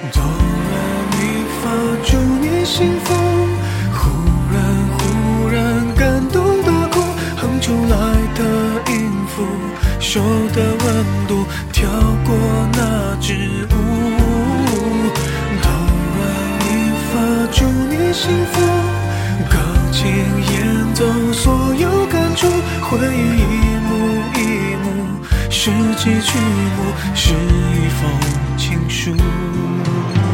哆来咪发，祝你幸福。忽然感动的哭，哼出来的音符，手的温度跳过那支舞。哆来咪发，祝你幸福。钢琴演奏所有感触，回忆一幕一幕，拾起曲目，是一封情书。